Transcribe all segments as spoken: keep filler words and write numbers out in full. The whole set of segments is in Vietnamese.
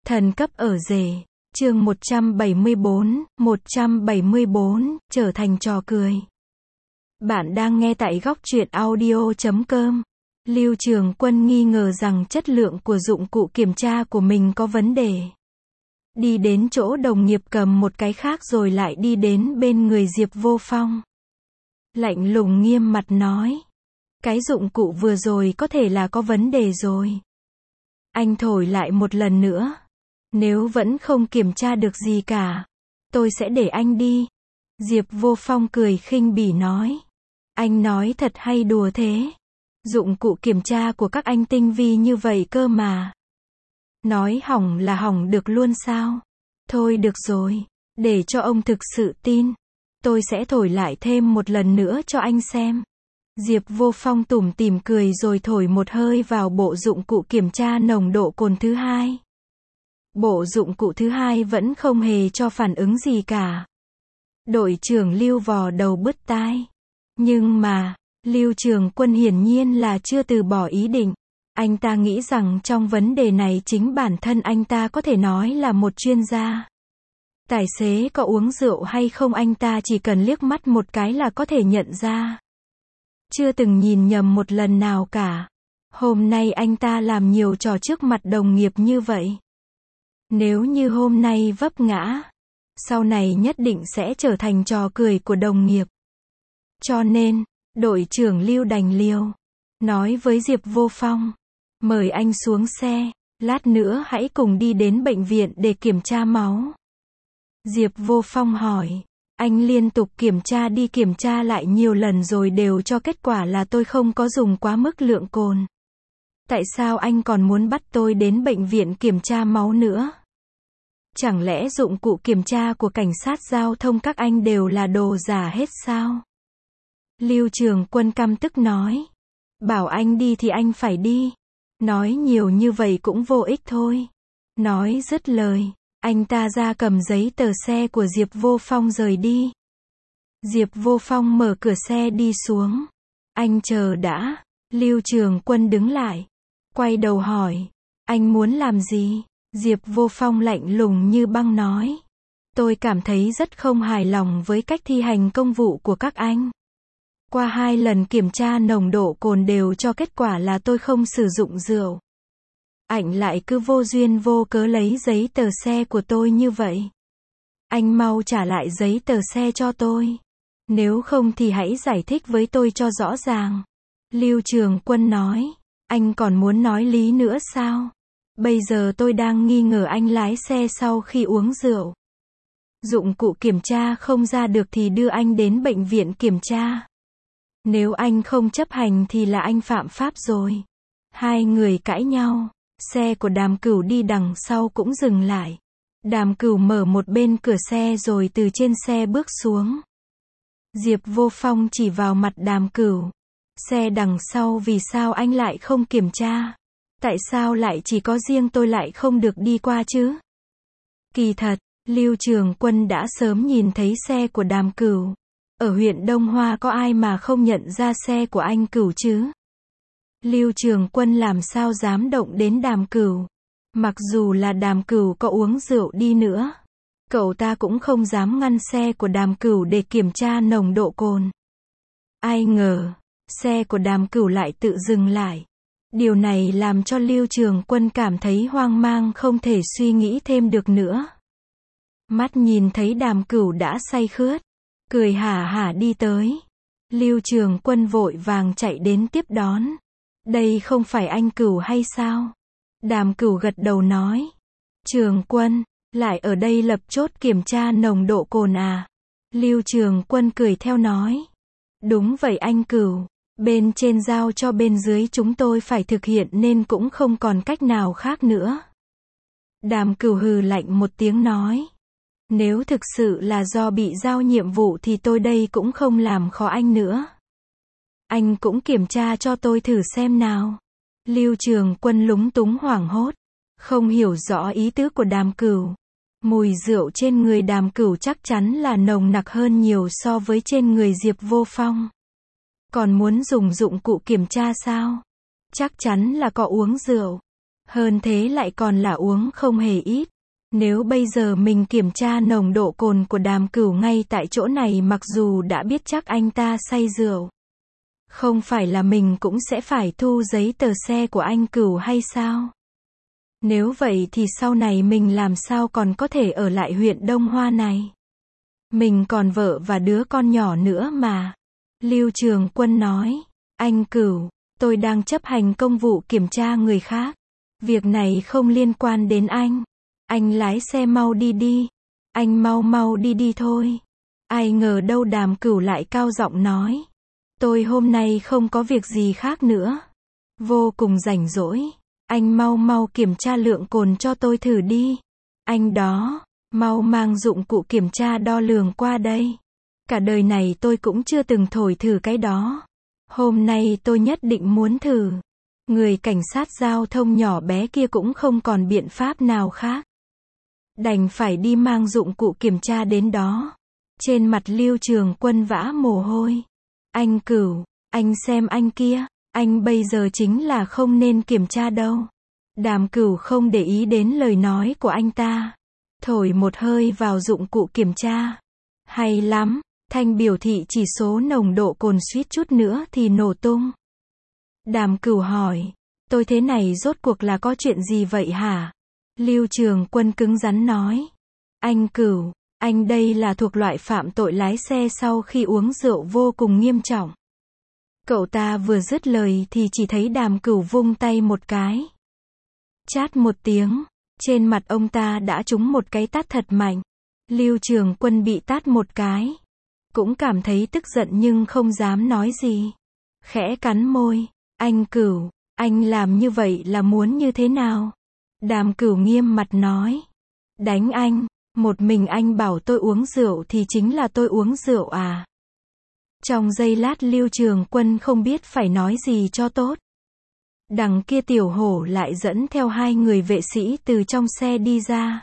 Thần cấp ở rể, chương một trăm bảy mươi bốn, một trăm bảy mươi bốn, trở thành trò cười. Bạn đang nghe tại góc truyện audio chấm com. Lưu Trường Quân nghi ngờ rằng chất lượng của dụng cụ kiểm tra của mình có vấn đề. Đi đến chỗ đồng nghiệp cầm một cái khác rồi lại đi đến bên người Diệp Vô Phong. Lạnh lùng nghiêm mặt nói. Cái dụng cụ vừa rồi có thể là có vấn đề rồi. Anh thổi lại một lần nữa. Nếu vẫn không kiểm tra được gì cả, tôi sẽ để anh đi. Diệp Vô Phong cười khinh bỉ nói. Anh nói thật hay đùa thế? Dụng cụ kiểm tra của các anh tinh vi như vậy cơ mà. Nói hỏng là hỏng được luôn sao? Thôi được rồi, để cho ông thực sự tin. Tôi sẽ thổi lại thêm một lần nữa cho anh xem. Diệp Vô Phong tủm tỉm cười rồi thổi một hơi vào bộ dụng cụ kiểm tra nồng độ cồn thứ hai. Bộ dụng cụ thứ hai vẫn không hề cho phản ứng gì cả. Đội trưởng Lưu vò đầu bứt tai. Nhưng mà, Lưu Trường Quân hiển nhiên là chưa từ bỏ ý định. Anh ta nghĩ rằng trong vấn đề này chính bản thân anh ta có thể nói là một chuyên gia. Tài xế có uống rượu hay không anh ta chỉ cần liếc mắt một cái là có thể nhận ra. Chưa từng nhìn nhầm một lần nào cả. Hôm nay anh ta làm nhiều trò trước mặt đồng nghiệp như vậy. Nếu như hôm nay vấp ngã, sau này nhất định sẽ trở thành trò cười của đồng nghiệp. Cho nên, đội trưởng Lưu đành liều. Nói với Diệp Vô Phong. Mời anh xuống xe, lát nữa hãy cùng đi đến bệnh viện để kiểm tra máu. Diệp Vô Phong hỏi. Anh liên tục kiểm tra đi kiểm tra lại nhiều lần rồi đều cho kết quả là tôi không có dùng quá mức lượng cồn. Tại sao anh còn muốn bắt tôi đến bệnh viện kiểm tra máu nữa? Chẳng lẽ dụng cụ kiểm tra của cảnh sát giao thông các anh đều là đồ giả hết sao? Lưu Trường Quân căm tức nói. Bảo anh đi thì anh phải đi. Nói nhiều như vậy cũng vô ích thôi. Nói dứt lời, anh ta ra cầm giấy tờ xe của Diệp Vô Phong rời đi. Diệp Vô Phong mở cửa xe đi xuống. Anh chờ đã. Lưu Trường Quân đứng lại. Quay đầu hỏi. Anh muốn làm gì? Diệp Vô Phong lạnh lùng như băng nói. Tôi cảm thấy rất không hài lòng với cách thi hành công vụ của các anh. Qua hai lần kiểm tra nồng độ cồn đều cho kết quả là tôi không sử dụng rượu. Anh lại cứ vô duyên vô cớ lấy giấy tờ xe của tôi như vậy. Anh mau trả lại giấy tờ xe cho tôi. Nếu không thì hãy giải thích với tôi cho rõ ràng. Lưu Trường Quân nói. Anh còn muốn nói lý nữa sao? Bây giờ tôi đang nghi ngờ anh lái xe sau khi uống rượu. Dụng cụ kiểm tra không ra được thì đưa anh đến bệnh viện kiểm tra. Nếu anh không chấp hành thì là anh phạm pháp rồi. Hai người cãi nhau. Xe của Đàm Cửu đi đằng sau cũng dừng lại. Đàm Cửu mở một bên cửa xe rồi từ trên xe bước xuống. Diệp Vô Phong chỉ vào mặt Đàm Cửu. Xe đằng sau vì sao anh lại không kiểm tra? Tại sao lại chỉ có riêng tôi lại không được đi qua chứ? Kỳ thật, Lưu Trường Quân đã sớm nhìn thấy xe của Đàm Cửu. Ở huyện Đông Hoa có ai mà không nhận ra xe của anh Cửu chứ? Lưu Trường Quân làm sao dám động đến Đàm Cửu? Mặc dù là Đàm Cửu có uống rượu đi nữa, cậu ta cũng không dám ngăn xe của Đàm Cửu để kiểm tra nồng độ cồn. Ai ngờ, xe của Đàm Cửu lại tự dừng lại. Điều này làm cho Lưu Trường Quân cảm thấy hoang mang không thể suy nghĩ thêm được nữa. Mắt nhìn thấy Đàm Cửu đã say khướt, cười hả hả đi tới. Lưu Trường Quân vội vàng chạy đến tiếp đón. Đây không phải anh Cửu hay sao? Đàm Cửu gật đầu nói. Trường Quân, lại ở đây lập chốt kiểm tra nồng độ cồn à? Lưu Trường Quân cười theo nói. Đúng vậy anh Cửu. Bên trên giao cho bên dưới chúng tôi phải thực hiện nên cũng không còn cách nào khác nữa. Đàm Cửu hừ lạnh một tiếng nói. Nếu thực sự là do bị giao nhiệm vụ thì tôi đây cũng không làm khó anh nữa. Anh cũng kiểm tra cho tôi thử xem nào. Lưu Trường Quân lúng túng hoảng hốt. Không hiểu rõ ý tứ của Đàm Cửu. Mùi rượu trên người Đàm Cửu chắc chắn là nồng nặc hơn nhiều so với trên người Diệp Vô Phong. Còn muốn dùng dụng cụ kiểm tra sao? Chắc chắn là có uống rượu. Hơn thế lại còn là uống không hề ít. Nếu bây giờ mình kiểm tra nồng độ cồn của Đàm Cửu ngay tại chỗ này, mặc dù đã biết chắc anh ta say rượu, không phải là mình cũng sẽ phải thu giấy tờ xe của anh Cửu hay sao? Nếu vậy thì sau này mình làm sao còn có thể ở lại huyện Đông Hoa này? Mình còn vợ và đứa con nhỏ nữa mà. Lưu Trường Quân nói, anh Cửu, tôi đang chấp hành công vụ kiểm tra người khác. Việc này không liên quan đến anh. Anh lái xe mau đi đi. Anh mau mau đi đi thôi. Ai ngờ đâu Đàm Cửu lại cao giọng nói. Tôi hôm nay không có việc gì khác nữa. Vô cùng rảnh rỗi. Anh mau mau kiểm tra lượng cồn cho tôi thử đi. Anh đó, mau mang dụng cụ kiểm tra đo lường qua đây. Cả đời này tôi cũng chưa từng thổi thử cái đó. Hôm nay tôi nhất định muốn thử. Người cảnh sát giao thông nhỏ bé kia cũng không còn biện pháp nào khác. Đành phải đi mang dụng cụ kiểm tra đến đó. Trên mặt Lưu Trường Quân vã mồ hôi. Anh Cửu, anh xem anh kia, anh bây giờ chính là không nên kiểm tra đâu. Đàm Cửu không để ý đến lời nói của anh ta. Thổi một hơi vào dụng cụ kiểm tra. Hay lắm, thanh biểu thị chỉ số nồng độ cồn suýt chút nữa thì nổ tung. Đàm Cửu hỏi, tôi thế này rốt cuộc là có chuyện gì vậy hả? Lưu Trường Quân cứng rắn nói. Anh Cửu, anh đây là thuộc loại phạm tội lái xe sau khi uống rượu vô cùng nghiêm trọng. Cậu ta vừa dứt lời thì chỉ thấy Đàm Cửu vung tay một cái. Chát một tiếng, trên mặt ông ta đã trúng một cái tát thật mạnh. Lưu Trường Quân bị tát một cái. Cũng cảm thấy tức giận nhưng không dám nói gì. Khẽ cắn môi. Anh Cửu, anh làm như vậy là muốn như thế nào? Đàm Cửu nghiêm mặt nói. Đánh anh, một mình anh bảo tôi uống rượu thì chính là tôi uống rượu à? Trong giây lát Lưu Trường Quân không biết phải nói gì cho tốt. Đằng kia Tiểu Hổ lại dẫn theo hai người vệ sĩ từ trong xe đi ra.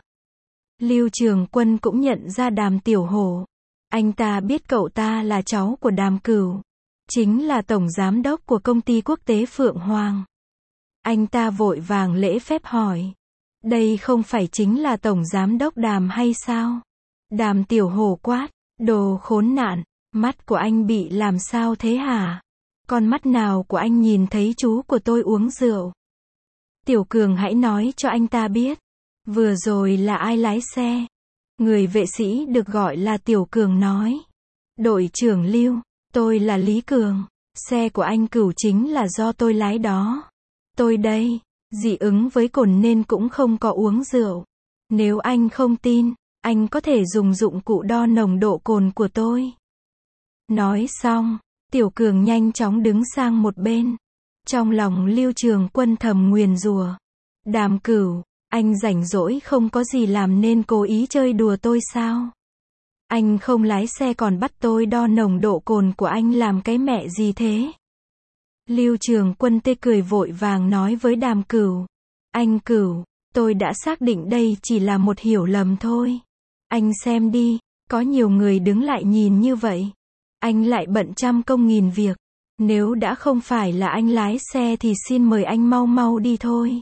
Lưu Trường Quân cũng nhận ra Đàm Tiểu Hổ. Anh ta biết cậu ta là cháu của Đàm Cửu. Chính là tổng giám đốc của công ty quốc tế Phượng Hoàng. Anh ta vội vàng lễ phép hỏi. Đây không phải chính là tổng giám đốc Đàm hay sao? Đàm Tiểu Hổ quát. Đồ khốn nạn, mắt của anh bị làm sao thế hả? Con mắt nào của anh nhìn thấy chú của tôi uống rượu? Tiểu Cường hãy nói cho anh ta biết. Vừa rồi là ai lái xe? Người vệ sĩ được gọi là Tiểu Cường nói. Đội trưởng Lưu, tôi là Lý Cường. Xe của anh Cửu chính là do tôi lái đó. Tôi đây, dị ứng với cồn nên cũng không có uống rượu. Nếu anh không tin, anh có thể dùng dụng cụ đo nồng độ cồn của tôi. Nói xong, Tiểu Cường nhanh chóng đứng sang một bên. Trong lòng Lưu Trường Quân thầm nguyền rủa. Đàm Cửu, anh rảnh rỗi không có gì làm nên cố ý chơi đùa tôi sao? Anh không lái xe còn bắt tôi đo nồng độ cồn của anh làm cái mẹ gì thế? Lưu Trường Quân tê cười vội vàng nói với Đàm Cửu. Anh Cửu, tôi đã xác định đây chỉ là một hiểu lầm thôi. Anh xem đi, có nhiều người đứng lại nhìn như vậy. Anh lại bận trăm công nghìn việc. Nếu đã không phải là anh lái xe thì xin mời anh mau mau đi thôi.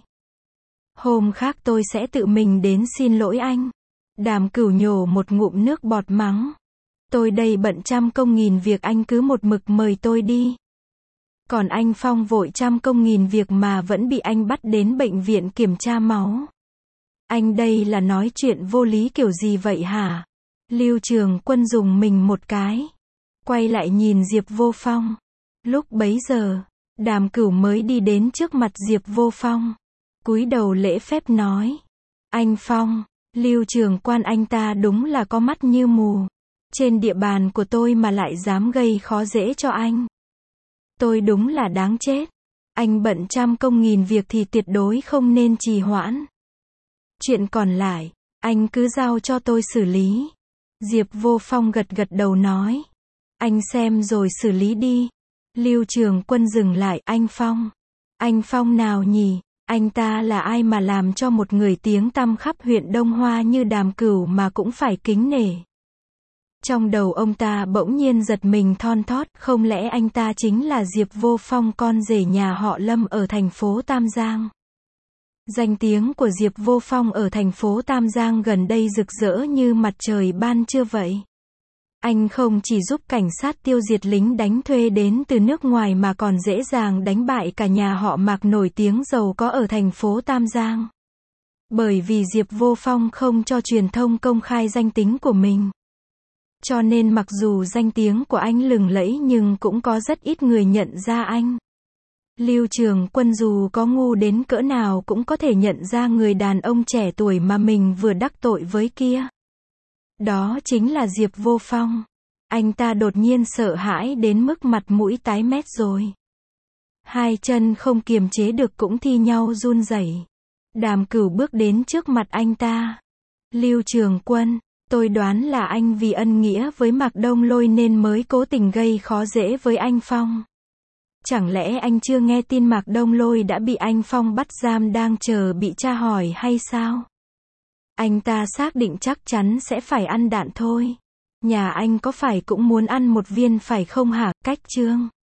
Hôm khác tôi sẽ tự mình đến xin lỗi anh. Đàm Cửu nhổ một ngụm nước bọt mắng. Tôi đây bận trăm công nghìn việc, anh cứ một mực mời tôi đi. Còn anh Phong vội trăm công nghìn việc mà vẫn bị anh bắt đến bệnh viện kiểm tra máu. Anh đây là nói chuyện vô lý kiểu gì vậy hả? Lưu Trường Quân dùng mình một cái. Quay lại nhìn Diệp Vô Phong. Lúc bấy giờ, Đàm Cửu mới đi đến trước mặt Diệp Vô Phong. Cúi đầu lễ phép nói. Anh Phong, Lưu Trường Quan anh ta đúng là có mắt như mù. Trên địa bàn của tôi mà lại dám gây khó dễ cho anh. Tôi đúng là đáng chết. Anh bận trăm công nghìn việc thì tuyệt đối không nên trì hoãn. Chuyện còn lại, anh cứ giao cho tôi xử lý. Diệp Vô Phong gật gật đầu nói. Anh xem rồi xử lý đi. Lưu Trường Quân dừng lại. Anh Phong. Anh Phong nào nhỉ? Anh ta là ai mà làm cho một người tiếng tăm khắp huyện Đông Hoa như Đàm Cửu mà cũng phải kính nể? Trong đầu ông ta bỗng nhiên giật mình thon thót, không lẽ anh ta chính là Diệp Vô Phong, con rể nhà họ Lâm ở thành phố Tam Giang? Danh tiếng của Diệp Vô Phong ở thành phố Tam Giang gần đây rực rỡ như mặt trời ban trưa vậy. Anh không chỉ giúp cảnh sát tiêu diệt lính đánh thuê đến từ nước ngoài mà còn dễ dàng đánh bại cả nhà họ Mạc nổi tiếng giàu có ở thành phố Tam Giang. Bởi vì Diệp Vô Phong không cho truyền thông công khai danh tính của mình. Cho nên mặc dù danh tiếng của anh lừng lẫy nhưng cũng có rất ít người nhận ra anh. Lưu Trường Quân dù có ngu đến cỡ nào cũng có thể nhận ra người đàn ông trẻ tuổi mà mình vừa đắc tội với kia. Đó chính là Diệp Vô Phong. Anh ta đột nhiên sợ hãi đến mức mặt mũi tái mét rồi. Hai chân không kiềm chế được cũng thi nhau run rẩy. Đàm Cửu bước đến trước mặt anh ta. Lưu Trường Quân, tôi đoán là anh vì ân nghĩa với Mạc Đông Lôi nên mới cố tình gây khó dễ với anh Phong. Chẳng lẽ anh chưa nghe tin Mạc Đông Lôi đã bị anh Phong bắt giam đang chờ bị tra hỏi hay sao? Anh ta xác định chắc chắn sẽ phải ăn đạn thôi. Nhà anh có phải cũng muốn ăn một viên phải không hả, Cách Trương?